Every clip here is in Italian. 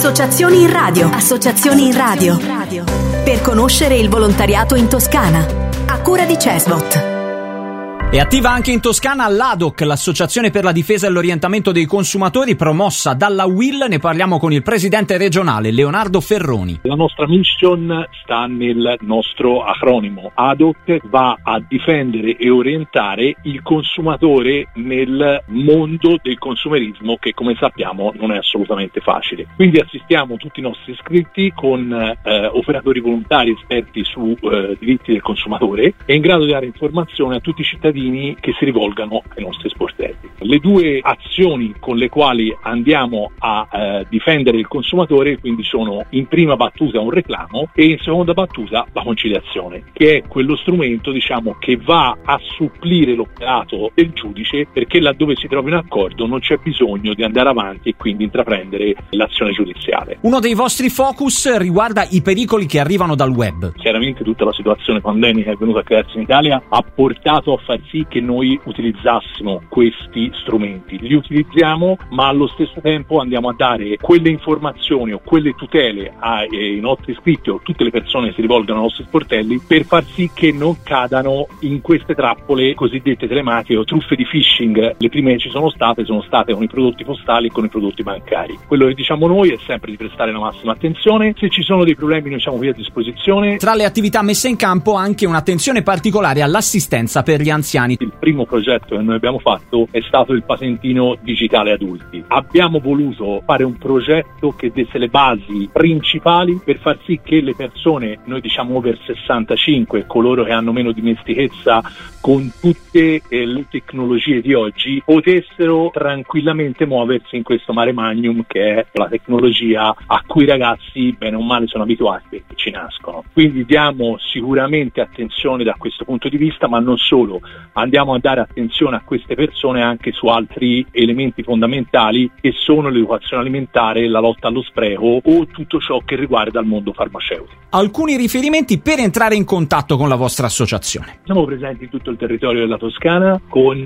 Associazioni in radio. Associazioni in radio. Per conoscere il volontariato in Toscana. A cura di CESVOT. È attiva anche in Toscana l'ADOC, l'Associazione per la difesa e l'orientamento dei consumatori, promossa dalla UIL. Ne parliamo con il presidente regionale Leonardo Ferroni. La nostra mission sta nel nostro acronimo. ADOC va a difendere e orientare il consumatore nel mondo del consumerismo, che come sappiamo non è assolutamente facile. Quindi assistiamo tutti i nostri iscritti con operatori volontari esperti su diritti del consumatore e in grado di dare informazione a tutti i cittadini che si rivolgano ai nostri sportelli. Le due azioni con le quali andiamo a difendere il consumatore quindi sono in prima battuta un reclamo e in seconda battuta la conciliazione, che è quello strumento che va a supplire l'operato del giudice, perché laddove si trovi un accordo non c'è bisogno di andare avanti e quindi intraprendere l'azione giudiziale. Uno dei vostri focus riguarda i pericoli che arrivano dal web. Chiaramente tutta la situazione pandemica che è venuta a crearsi in Italia ha portato a far sì che noi utilizzassimo questi strumenti. Li utilizziamo, ma allo stesso tempo andiamo a dare quelle informazioni o quelle tutele ai nostri iscritti o tutte le persone che si rivolgono ai nostri sportelli per far sì che non cadano in queste trappole cosiddette telematiche o truffe di phishing. Le prime che ci sono state con i prodotti postali e con i prodotti bancari. Quello che diciamo noi è sempre di prestare la massima attenzione. Se ci sono dei problemi noi siamo qui a disposizione. Tra le attività messe in campo anche un'attenzione particolare all'assistenza per gli anziani. Il primo progetto che noi abbiamo fatto è stato il patentino digitale adulti. Abbiamo voluto fare un progetto che desse le basi principali per far sì che le persone, noi diciamo over 65, coloro che hanno meno dimestichezza con tutte le tecnologie di oggi, potessero tranquillamente muoversi in questo mare magnum che è la tecnologia a cui i ragazzi bene o male sono abituati perché ci nascono. Quindi diamo sicuramente attenzione da questo punto di vista, ma non solo. Andiamo a dare attenzione a queste persone anche su altri elementi fondamentali che sono l'educazione alimentare, la lotta allo spreco o tutto ciò che riguarda il mondo farmaceutico. Alcuni riferimenti per entrare in contatto con la vostra associazione. Siamo presenti in tutto il territorio della Toscana con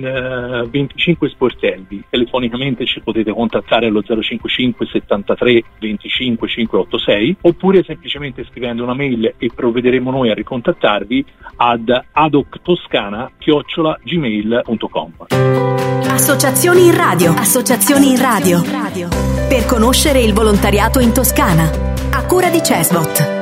25 sportelli. Telefonicamente ci potete contattare allo 055 73 25 586 oppure semplicemente scrivendo una mail e provvederemo noi a ricontattarvi ad adoctoscana@gmail.com. Associazioni in radio. Associazioni in radio. Per conoscere il volontariato in Toscana. A cura di CESVOT.